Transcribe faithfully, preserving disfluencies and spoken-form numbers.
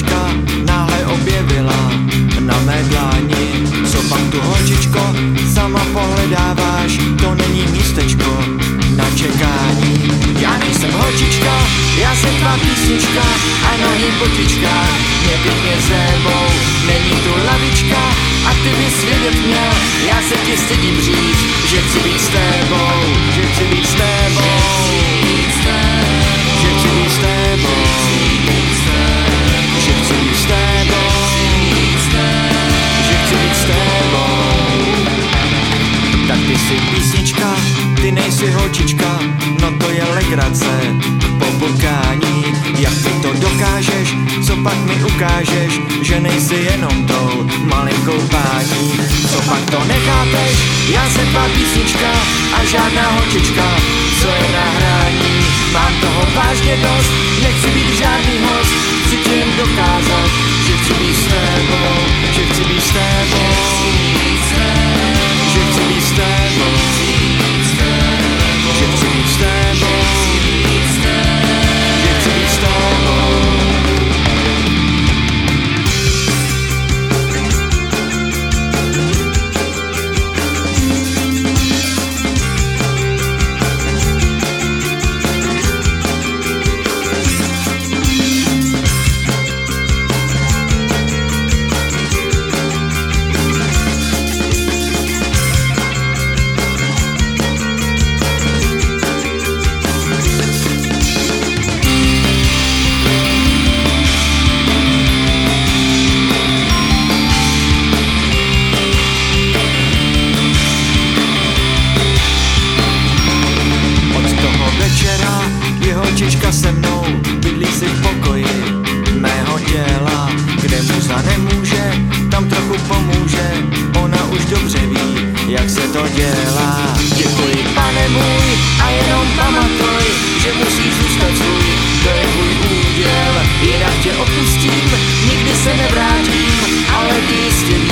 holčička náhle objevila na mé dláni. Co pak tu holčičko sama pohledáváš, to není místečko na čekání. Já nejsem holčička, já jsem tvá písnička a nahý botička mě pěkně zébou. Není tu lavička a ty bys vědět měl, já se ti stydím říct, že chci být s tebou, že chci být s tebou, že chci být s tebou, že chci být s tebou, že chci být s tebou. Tak ty jsi písnička, ty nejsi holčička, no to je legrace po burkání. Jak ty to dokážeš, co pak mi ukážeš, že nejsi jenom tou malinkou pání. Co pak to nechápeš, já jsem tvá písnička a žádná holčička, co je na hraní. Mám toho vážně dost, nechci být žádný host, chci ti jen dokázat, že chci být s tebou, že chci být s tebou, že chci být s tebou, že chci být s tebou, že chci být s tebou. Holčička se mnou bydlí si v pokoji mého těla, kde muza nemůže, tam trochu pomůže, ona už dobře ví, jak se to dělá. Děkuji, pane můj, a jenom pamatuj, že musíš zůstat svůj, to je můj úděl. Jinak tě opustím, nikdy se nevrátím, ale ty jistě